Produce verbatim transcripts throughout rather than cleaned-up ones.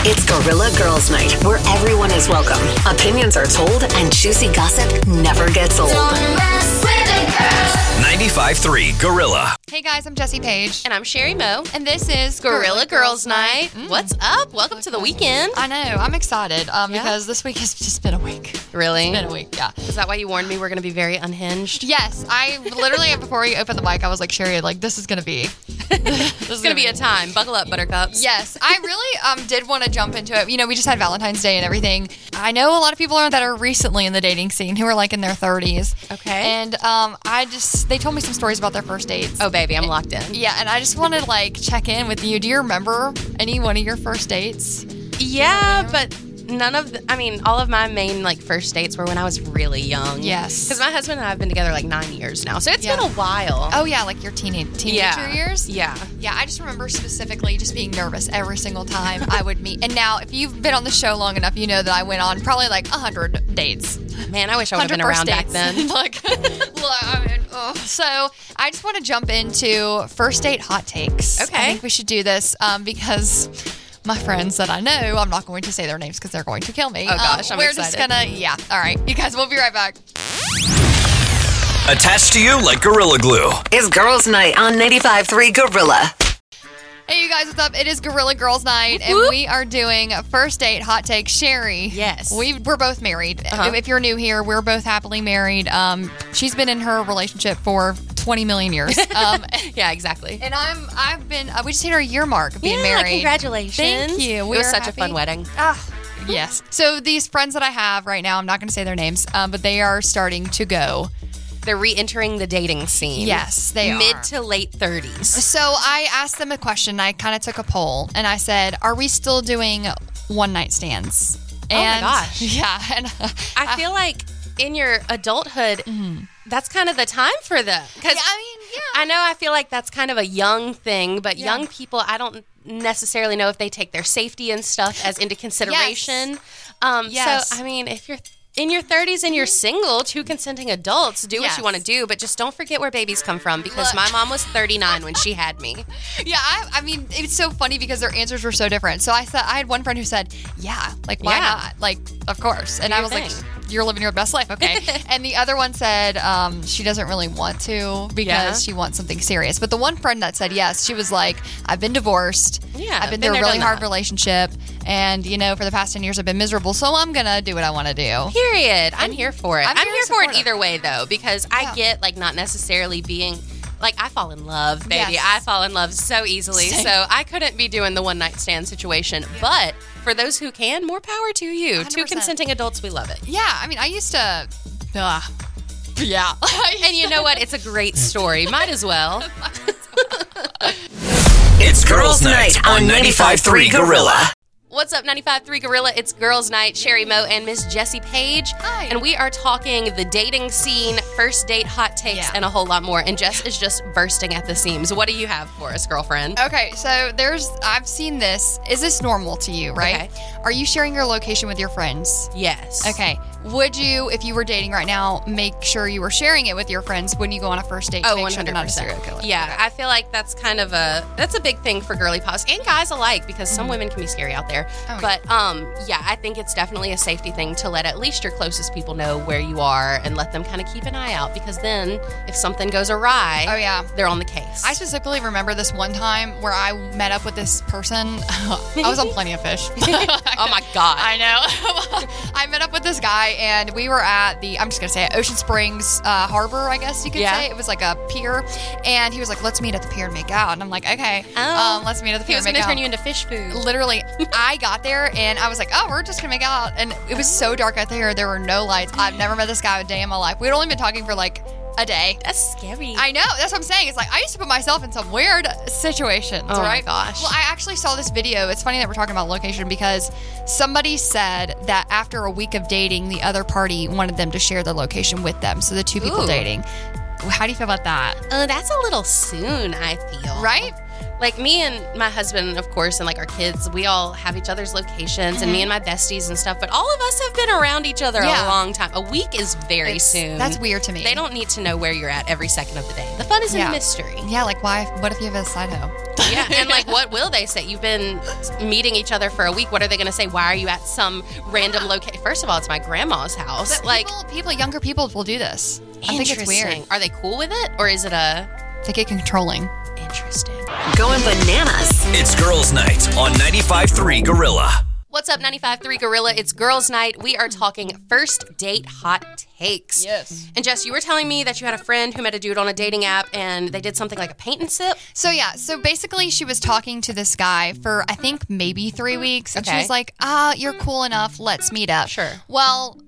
It's Gorilla Girls Night, where everyone is welcome. Opinions are told, and juicy gossip never gets old. Don't mess with the girls. ninety-five point three Gorilla. Hey guys, I'm Jessie Page. And I'm Sherry Moe. And this is Gorilla Girls Night. Mm. What's up? Welcome to the weekend. I know. I'm excited um, Yeah. because this week has just been a week. Really? It's been a week, yeah. Is that why you warned me we're going to be very unhinged? Yes. I literally, before we opened the mic, I was like, Sherry, like, this is going to be... This is going to be a time. Buckle up, buttercups. Yes. I really um, did want to jump into it. You know, we just had Valentine's Day and everything. I know a lot of people are that are recently in the dating scene who are like in their thirties. Okay. And um, I just, they told me some stories about their first dates. Oh, baby, I'm locked in. Yeah, and I just wanted to like check in with you. Do you remember any one of your first dates? Yeah, but none of the, I mean, all of my main like first dates were when I was really young. Yes. Because my husband and I have been together like nine years now. So it's Yeah. been a while. Oh yeah, like your teenage teenager yeah. years. Yeah. Yeah, I just remember specifically just being nervous every single time I would meet. And now, if you've been on the show long enough, you know that I went on probably like a hundred dates. Man, I wish I would have been Hundred around back first then. dates. like, look, I mean, ugh. So I just want to jump into first date hot takes. Okay. I think we should do this um, because my friends that I know, I'm not going to say their names because they're going to kill me. Oh, gosh, um, I'm we're excited. just gonna, yeah. All right, you guys, we'll be right back. Attached to you like Gorilla Glue. It's Girls Night on ninety-five point three Gorilla. Hey, you guys, what's up? It is Gorilla Girls Night, and Whoop. we are doing first date hot take. Sherry. Yes. We, we're both married. Uh-huh. If you're new here, we're both happily married. Um, she's been in her relationship for twenty million years. Um, Yeah, exactly. and I'm, I've been, uh, we just hit our year mark of being yeah, married. congratulations. Thank you. It We was are such happy. a fun wedding. Ah, yes. So these friends that I have right now, I'm not going to say their names, um, but they are starting to go. They're re-entering the dating scene. Yes, they are. Mid to late thirties. So I asked them a question. I kind of took a poll, and I said, "Are we still doing one night stands?" Oh my And, gosh. Yeah, and I feel like in your adulthood, that's kind of the time for them. Because Yeah, I mean, yeah. I know I feel like that's kind of a young thing, but Yeah. young people, I don't necessarily know if they take their safety and stuff as into consideration. Um, Yes. So, I mean, if you're in your thirties and you're single, two consenting adults, do what Yes. you want to do, but just don't forget where babies come from, because Look. my mom was thirty-nine when she had me. yeah, I, I mean, it's so funny because their answers were so different. So I said, I had one friend who said, "Yeah, like why Yeah. not? Like, of course." And Do I your was like, thing. "You're living your best life, okay?" And the other one said um, she doesn't really want to because Yeah. she wants something serious. But the one friend that said yes, she was like, "I've been divorced. Yeah, I've been, been through a there, really done hard that." relationship, and you know, for the past ten years, I've been miserable. So I'm gonna do what I want to do." Period. I'm here for it. I'm I'm, very here for it supportive. either way, though, because I Yeah. get like not necessarily being like I fall in love, baby. Yes. I fall in love so easily. Same. So I couldn't be doing the one night stand situation. But for those who can, more power to you. one hundred Two percent. consenting adults, we love it. Yeah, I mean, I used to. Uh, yeah. And you know what? It's a great story. Might as well. It's Girls Night on ninety-five point three Gorilla. What's up, ninety-five point three Gorilla? It's Girls Night. Sherry Moe and Miss Jessie Page. Hi. And we are talking the dating scene, first date hot takes, Yeah. and a whole lot more. And Jess is just bursting at the seams. What do you have for us, girlfriend? Okay, so there's, I've seen this. Is this normal to you, right? Okay. Are you sharing your location with your friends? Yes. Okay. Would you, if you were dating right now, make sure you were sharing it with your friends when you go on a first date to Oh, make one sure they're hundred not a serial percent. killer? Yeah, Okay. I feel like that's kind of a that's a big thing for girly pops and guys alike, because some women can be scary out there. Oh, but um, yeah, I think it's definitely a safety thing to let at least your closest people know where you are and let them kind of keep an eye out, because then if something goes awry, Oh, yeah. they're on the case. I specifically remember this one time where I met up with this person. I was on Plenty of Fish. Oh my God. I know. I met up with this guy, and we were at the, I'm just going to say it, Ocean Springs uh, Harbor, I guess you could Yeah. say. It was like a pier. And he was like, let's meet at the pier and make out. And I'm like, okay, Oh. um, let's meet at the he pier was and going make to out. turn you into fish food. Literally, I got there and I was like, oh, we're just going to make out. And it was so dark out there. There were no lights. I've never met this guy a day in my life. We'd only been talking for like a day. That's scary. I know. That's what I'm saying. It's like I used to put myself in some weird situations, Oh my right? gosh. Well, I actually saw this video. It's funny that we're talking about location because somebody said that after a week of dating, the other party wanted them to share their location with them. So the two people Ooh. dating. How do you feel about that? Uh, that's a little soon, I feel. Right? Like me and my husband, of course, and like our kids, we all have each other's locations, and me and my besties and stuff. But all of us have been around each other Yeah. a long time. A week is very It's- soon. That's weird to me. They don't need to know where you're at every second of the day. The fun is in Yeah. the mystery. Yeah, like why? What if you have a side hoe? Yeah, and like, what will they say? You've been meeting each other for a week. What are they going to say? Why are you at some random location? First of all, it's my grandma's house. But like, people, people, younger people will do this. I think it's weird. Are they cool with it, or is it a They get controlling. interesting? Going bananas. It's Girls Night on ninety-five point three Gorilla. What's up, ninety-five point three Gorilla? It's Girls Night. We are talking first date hot takes. Yes. And Jess, you were telling me that you had a friend who met a dude on a dating app and they did something like a paint and sip. So yeah, so basically she was talking to this guy for I think maybe three weeks. And she Okay. was like, ah, you're cool enough. Let's meet up. Sure. Well,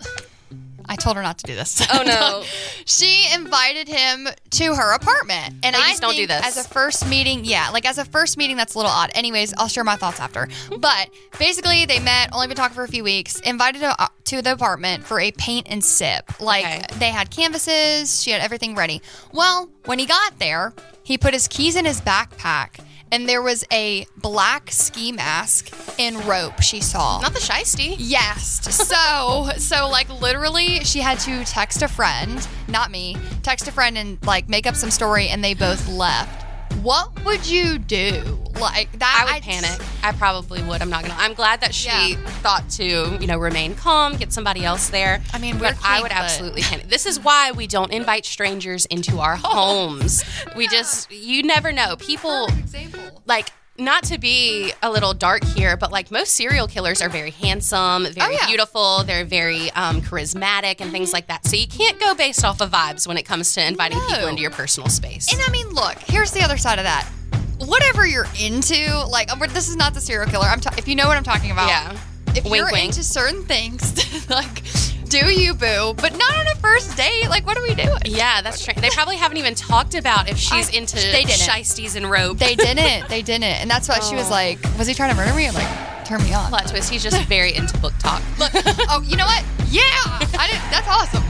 I told her not to do this. Oh, no. She invited him to her apartment. And Ladies, I don't think do this. as a first meeting, yeah, like as a first meeting, that's a little odd. Anyways, I'll share my thoughts after. But basically, they met, only been talking for a few weeks, invited her up to the apartment for a paint and sip. Like, Okay. they had canvases, she had everything ready. Well, when he got there, he put his keys in his backpack, and there was a black ski mask and rope she saw. Not the shiesty. Yes. So, so like literally, she had to text a friend, not me, text a friend and like make up some story, and they both left. What would you do? Like that? I would panic. I probably would. I'm not gonna. I'm glad that she Yeah. thought to, you know, remain calm, get somebody else there. I mean, we're but I kink, would but- absolutely panic. This is why we don't invite strangers into our homes. We just, you never know. People Example. like. Not to be a little dark here, but like most serial killers are very handsome, very Oh, yeah. beautiful, they're very um, charismatic and things like that. So you can't go based off of vibes when it comes to inviting No. people into your personal space. And I mean, look, here's the other side of that. Whatever you're into, like, we're- this is not the serial killer. I'm ta- if you know what I'm talking about. Yeah. If Wink, you're wink. into certain things, like, do you, boo? But not on a first date. Like, what are we doing? Yeah, that's true. They probably haven't even talked about if she's I- into they didn't. shiesties and rope. They didn't. They didn't. And that's why she was like, was he trying to murder me? I'm like, turn me on. Plot twist. He's just very into book talk. Look, oh, you know what? Yeah, I didn't. That's awesome.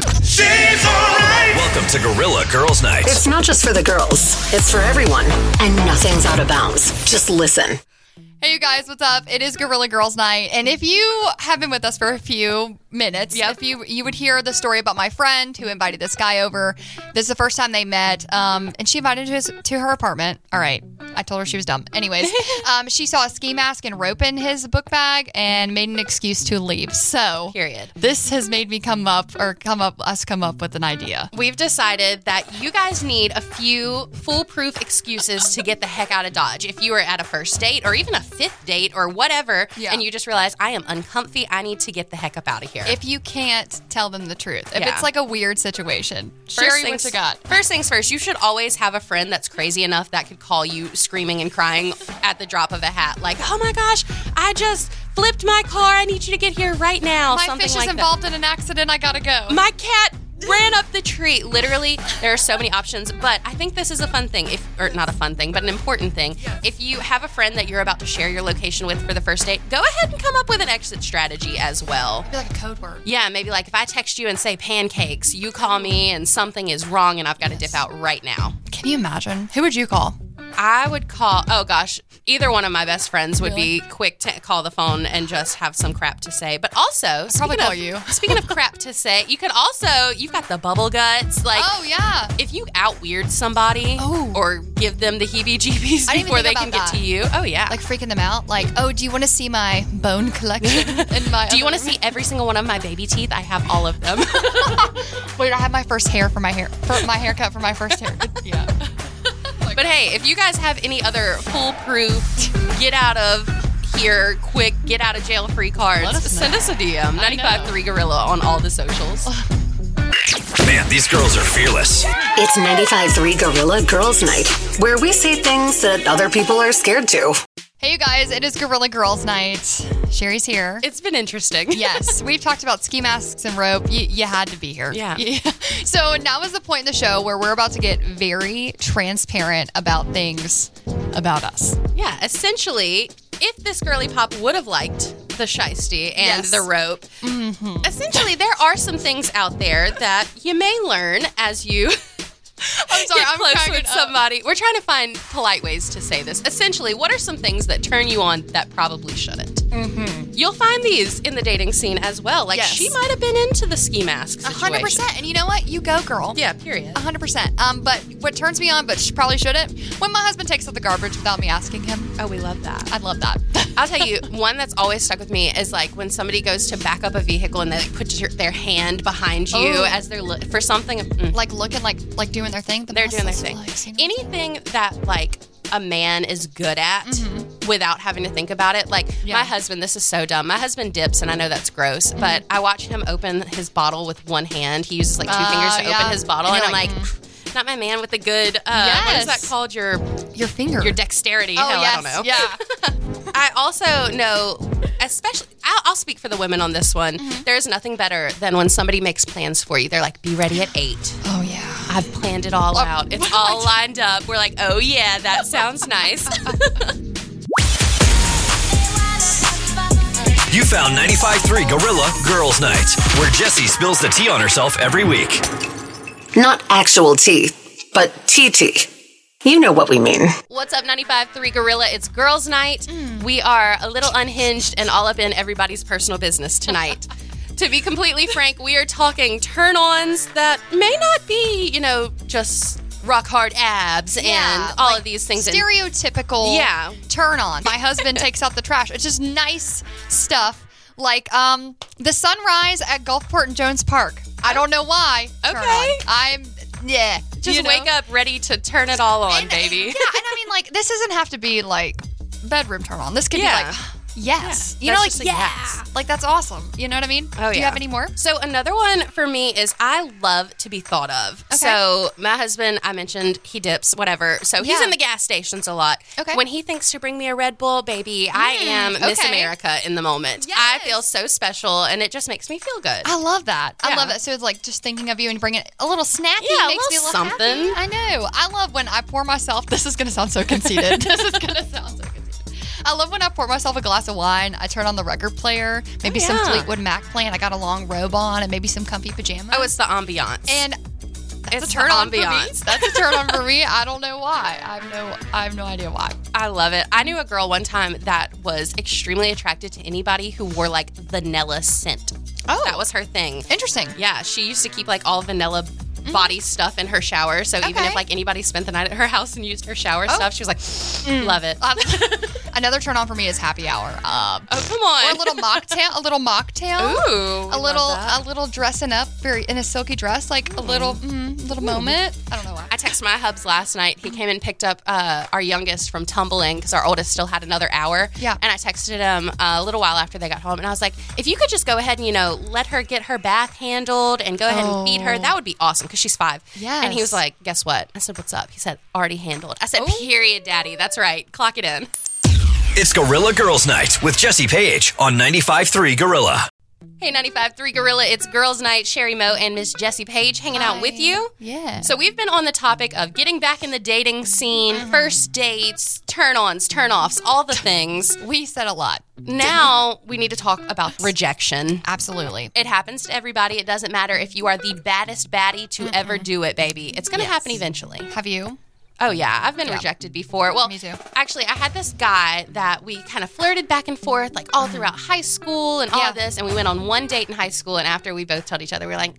She's alright. Welcome to Gorilla Girls Night. It's not just for the girls, it's for everyone. And nothing's out of bounds. Just listen. Hey, you guys, what's up? It is Gorilla Girls Night, and if you have been with us for a few minutes, Yep. if you you would hear the story about my friend who invited this guy over. This is the first time they met, um, and she invited him to, his, to her apartment. All right, I told her she was dumb. Anyways, um, she saw a ski mask and rope in his book bag and made an excuse to leave. So, Period. this has made me come up or come up us come up with an idea. We've decided that you guys need a few foolproof excuses to get the heck out of Dodge. If you are at a first date or even a fifth date or whatever, Yeah. and you just realize, I am uncomfy, I need to get the heck up out of here. If you can't tell them the truth, if Yeah. it's like a weird situation, First Sherry, things, what you got? First things first, you should always have a friend that's crazy enough that could call you screaming and crying at the drop of a hat. Like, oh my gosh, I just flipped my car. I need you to get here right now. My Something fish like is that. involved in an accident. I gotta go. My cat ran up the tree. Literally, there are so many options. But I think this is a fun thing, if or not a fun thing, but an important thing. If you have a friend that you're about to share your location with for the first date, go ahead and come up with an exit strategy as well. Be like a code word. Yeah, maybe like if I text you and say pancakes, you call me and something is wrong and I've got to dip out right now. Can you imagine? Who would you call? I would call, oh gosh, either one of my best friends would be quick to call the phone and just have some crap to say. But also, probably speaking call of, you. speaking of crap to say, you could also, you've got the bubble guts. Like, Oh yeah. if you out weird somebody Oh. or give them the heebie jeebies I didn't even before they think can about get to that. you, oh yeah. Like freaking them out. Like, oh, do you want to see my bone collection? In my do you want to other- see every single one of my baby teeth? I have all of them. Wait, I have my first hair for my hair for my haircut for my first hair. Yeah. But hey, if you guys have any other foolproof, get out of here quick, get out of jail free cards, Let us send know. us a D M. ninety-five point three Gorilla on all the socials. Man, these girls are fearless. It's ninety-five point three Gorilla Girls Night, where we say things that other people are scared to. Hey, you guys, it is Gorilla Girls Night. Sherry's here. It's been interesting. Yes, we've talked about ski masks and rope. You, you had to be here. Yeah. So now is the point in the show where we're about to get very transparent about things about us. Yeah, essentially, if this girly pop would have liked the shiesty and Yes. the rope, essentially there are some things out there that you may learn as you I'm sorry, get I'm close cracking with up. somebody. We're trying to find polite ways to say this. Essentially, what are some things that turn you on that probably shouldn't? Mm-hmm. You'll find these in the dating scene as well. Like, Yes. she might have been into the ski mask A situation. hundred percent. And you know what? You go, girl. Yeah, period. A hundred percent. Um, but what turns me on, but she probably shouldn't, when my husband takes out the garbage without me asking him. Oh, we love that. I'd love that. I'll tell you, one that's always stuck with me is like when somebody goes to back up a vehicle and they like, put your, their hand behind you Oh. as they're lo- for something. Mm. like looking like like doing their thing. The They're doing their muscles thing. flex, you know? Anything that like a man is good at without having to think about it. Like Mm-hmm. Yeah. my husband, this is so dumb. My husband dips, and I know that's gross, Mm-hmm. but I watch him open his bottle with one hand. He uses like two Uh, fingers to yeah. open his bottle, And and, you're I'm like, like, not my man with the good. Uh, What is Yes. that called? Your Your finger. your dexterity. Oh, Hell, yes. I don't know. Yeah. I also know, especially, I'll, I'll speak for the women on this one. Mm-hmm. There's nothing better than when somebody makes plans for you. They're like, be ready at eight. Oh, yeah. I've planned it all out. It's all lined up. We're like, oh, yeah, that sounds nice. You found ninety-five point three Gorilla Girls Night, where Jessie spills the tea on herself every week. Not actual tea, but T T. You know what we mean. What's up, ninety-five point three Gorilla? It's girls' night. We are a little unhinged and all up in everybody's personal business tonight. To be completely frank, we are talking turn-ons that may not be, you know, just rock hard abs Yeah, and all like of these things. And- Stereotypical Yeah. turn on. My husband takes out the trash. It's just nice stuff. Like um, the sunrise at Gulfport and Jones Park. I don't know why. Turn Okay. on. I'm, yeah. Just you know? wake up ready to turn it all on, And- baby. Yeah, and I mean, like, this doesn't have to be like bedroom turn on. This could Yeah. be like, yes. Yeah, You know, that's like, just a yeah. yes. Like, that's awesome. You know what I mean? Oh, Do you yeah. have any more? So another one for me is I love to be thought of. Okay. So my husband, I mentioned he dips, whatever. So he's Yeah. in the gas stations a lot. Okay. When he thinks to bring me a Red Bull, baby, I am Miss okay. America in the moment. Yes. I feel so special, and it just makes me feel good. I love that. I Yeah. love it. So it's like just thinking of you and bringing a little snacky Yeah, a makes me a little little something. happy. I know. I love when I pour myself. This is gonna sound so conceited. this is gonna sound so conceited. I love when I pour myself a glass of wine. I turn on the record player, maybe Oh, some yeah. Fleetwood Mac playing. I got a long robe on and maybe some comfy pajamas. Oh, it's the ambiance. and that's It's a turn the on for me. ambiance. That's a turn on for me. I don't know why. I have no. I have no idea why. I love it. I knew a girl one time that was extremely attracted to anybody who wore like vanilla scent. Oh. That was her thing. Interesting. Yeah, she used to keep like all vanilla body stuff in her shower. So even Okay. if like anybody spent the night at her house and used her shower Oh. stuff, she was like, love it. Um, another turn on for me is happy hour. Um, Oh, come on. Or a little mocktail. A little mocktail. Ooh. A little, a little dressing up, very in a silky dress, like a little, mm, little moment. I don't know why. I texted my hubs last night. He came and picked up uh, our youngest from tumbling because our oldest still had another hour. Yeah. And I texted him uh, a little while after they got home, and I was like, if you could just go ahead and, you know, let her get her bath handled and go ahead and feed her, that would be awesome because she's five. Yes. And he was like, guess what? I said, what's up? He said, already handled. I said, Oh. period, daddy. That's right. Clock it in. It's Gorilla Girls Night with Jessie Page on ninety-five point three Gorilla. Hey, ninety-five point three Gorilla. It's Girls Night. Sherry Moe and Miss Jessie Page hanging out with you. Yeah. So we've been on the topic of getting back in the dating scene, first dates, turn-ons, turn-offs, all the things. we said a lot. Now we need to talk about rejection. Absolutely. It happens to everybody. It doesn't matter if you are the baddest baddie to ever do it, baby. It's going to Yes. happen eventually. Have you? Oh, yeah. I've been Yeah. rejected before. Well, Me too. Actually, I had this guy that we kind of flirted back and forth, like all throughout high school and all Yeah. of this. And we went on one date in high school. And after we both told each other, we were like,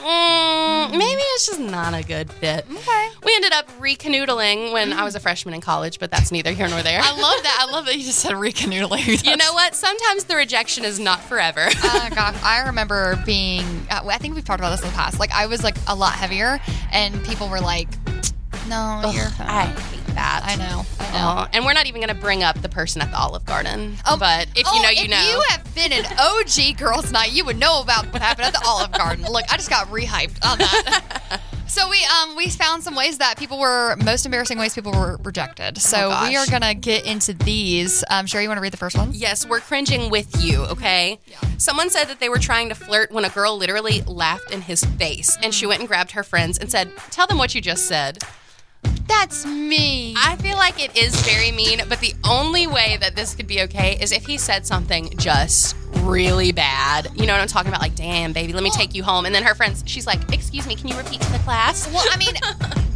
mm, maybe it's just not a good fit. Okay. We ended up re-canoodling when I was a freshman in college, but that's neither here nor there. I love that. I love that you just said recanoodling. You know what? Sometimes the rejection is not forever. Oh gosh, I remember being. Uh, I think we've talked about this in the past. Like I was like a lot heavier, and people were like, "No, Ugh, you're." I hate that. I know. I know. Oh, and we're not even going to bring up the person at the Olive Garden. Oh, but if oh, you know, you if know. you have been an O G girls' night, you would know about what happened at the Olive Garden. Look, I just got rehyped on that. So we um we found some ways that people were most embarrassing ways people were rejected. So Oh, we are gosh. gonna get into these. Um, Sherry, you want to read the first one? Yes, we're cringing with you, okay? Yeah. Someone said that they were trying to flirt when a girl literally laughed in his face, and she went and grabbed her friends and said, "Tell them what you just said." That's me. I feel like it is very mean, but the only way that this could be okay is if he said something just really bad. You know what I'm talking about? Like, damn, baby, let me take you home. And then her friends, she's like, excuse me, can you repeat to the class? Well, I mean,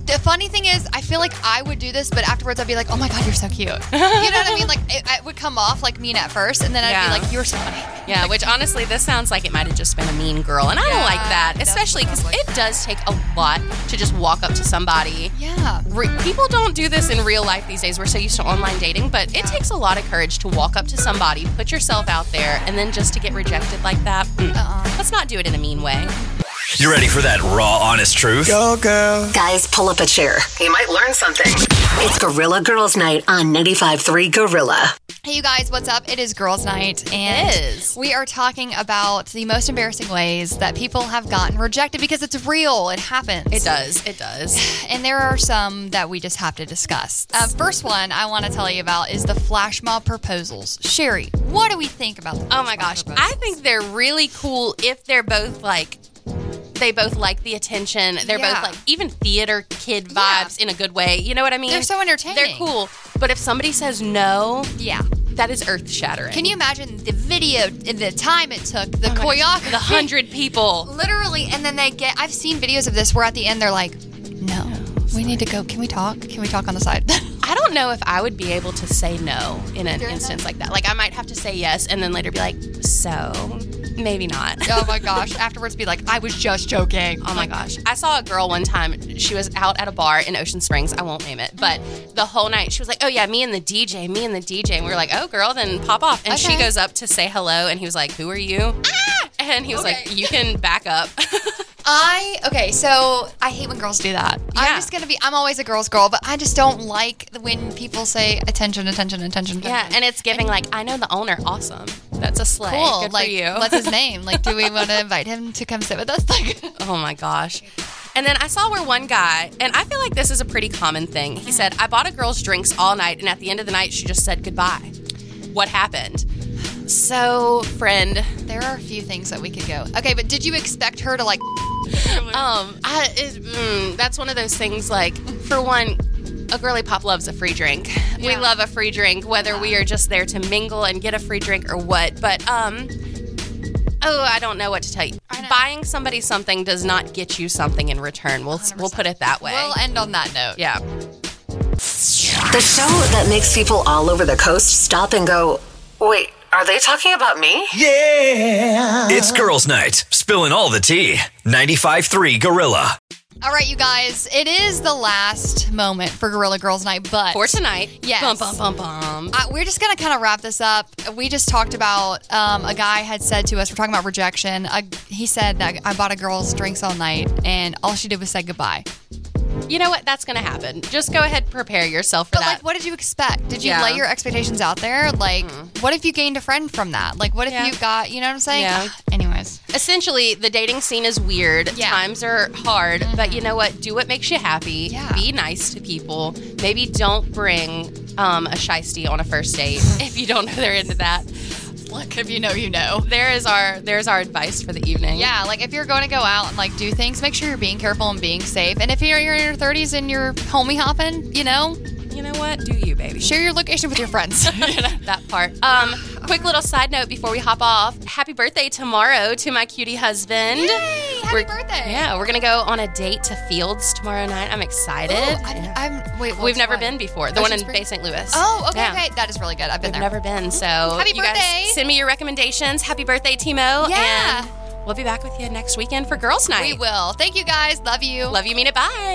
The funny thing is, I feel like I would do this, but afterwards I'd be like, oh my God, you're so cute. You know what I mean? Like, it, it would come off like mean at first, and then I'd Yeah. be like, you're so funny. Yeah, which honestly, this sounds like it might have just been a mean girl. And I don't Yeah, like that, it especially because definitely it does take a lot to just walk up to somebody. Yeah. Re- people don't do this in real life these days. We're so used to online dating, but it takes a lot of courage to walk up to somebody, put yourself out there, and then just to get rejected like that. Mm. Uh-uh. Let's not do it in a mean way. You ready for that raw, honest truth? Go, girl. Guys, pull up a chair. You might learn something. It's Gorilla Girls Night on ninety-five point three Gorilla. Hey, you guys, what's up? It is Girls Night, and It is. we are talking about the most embarrassing ways that people have gotten rejected because it's real. It happens. It does. It does. And there are some that we just have to discuss. Uh, first one I want to tell you about is the flash mob proposals. Sherry, what do we think about the Oh flash my mob gosh. proposals? I think they're really cool if they're both like, they both like the attention. They're Yeah. both like even theater kid Yeah. vibes in a good way. You know what I mean? They're so entertaining. They're cool. But if somebody says no, Yeah. that is earth shattering. Can you imagine the video, the time it took, the Oh my gosh, choreography? the hundred people. Literally, and then they get, I've seen videos of this where at the end they're like, no, we need to go. Can we talk? Can we talk on the side? I don't know if I would be able to say no in an During instance that? like that. Like I might have to say yes and then later be like, so maybe not. Oh my gosh. Afterwards be like, I was just joking. Oh my gosh. I saw a girl one time. She was out at a bar in Ocean Springs. I won't name it. But the whole night she was like, oh yeah, me and the D J, me and the D J. And we were like, oh girl, then pop off. And she Okay. goes up to say hello. And he was like, who are you? Ah! And he was Okay. like, you can back up. I, okay, so I hate when girls do that. I'm Yeah. just going to be, I'm always a girl's girl, but I just don't like when people say attention, attention, attention, Yeah. attention. And it's giving like, I know the owner. Awesome. That's a slay. Cool. Good like, for you. what's his name? Like, do we want to invite him to come sit with us? Like, Oh my gosh. And then I saw where one guy, and I feel like this is a pretty common thing. He said, I bought a girl's drinks all night, and at the end of the night, she just said goodbye. What happened? So, friend, there are a few things that we could go. Okay, but did you expect her to like, um, I, it, mm, that's one of those things like, for one, a girly pop loves a free drink. We Yeah. love a free drink, whether we are just there to mingle and get a free drink or what. But, um, oh, I don't know what to tell you. I know. Buying somebody something does not get you something in return. We'll we'll put it that way. we'll end on that note. yeah. The show that makes people all over the coast stop and go, wait, are they talking about me? Yeah. It's Girls Night, spilling all the tea. ninety-five point three Gorilla. All right, you guys, it is the last moment for Gorilla Girls Night, but For tonight. Yes. Bum, bum, bum, bum. Uh, we're just going to kind of wrap this up. We just talked about um, a guy had said to us, we're talking about rejection. Uh, he said that I bought a girl's drinks all night and all she did was say goodbye. You know what? That's going to happen. Just go ahead and prepare yourself for But that. like, what did you expect? Did you Yeah. lay your expectations out there? Like, what if you gained a friend from that? Like, what if Yeah. you got, you know what I'm saying? Yeah. Anyways. Essentially, the dating scene is weird. Yeah. Times are hard. But you know what? Do what makes you happy. Yeah. Be nice to people. Maybe don't bring um, a shiesty on a first date if you don't know they're into that. Look, if you know, you know. There is our there's our advice for the evening. Yeah, like if you're going to go out and like do things, make sure you're being careful and being safe. And if you're, you're in your thirties and you're homie hopping, you know, You know what? Do you, baby? share your location with your friends. That part. Um, quick little side note before we hop off. Happy birthday tomorrow to my cutie husband. Yay! Happy We're- birthday. Yeah, we're gonna go on a date to Fields tomorrow night. I'm excited. Ooh, I, I'm wait. We've what's never what? been before. The one Ocean in Springs? Bay Saint Louis. Oh, okay, Yeah. okay. That is really good. I've been We've there. never been, so Happy you guys birthday. send me your recommendations. Happy birthday, Timo. Yeah. And we'll be back with you next weekend for Girls Night. We will. Thank you guys. Love you. Love you, mean it. Bye.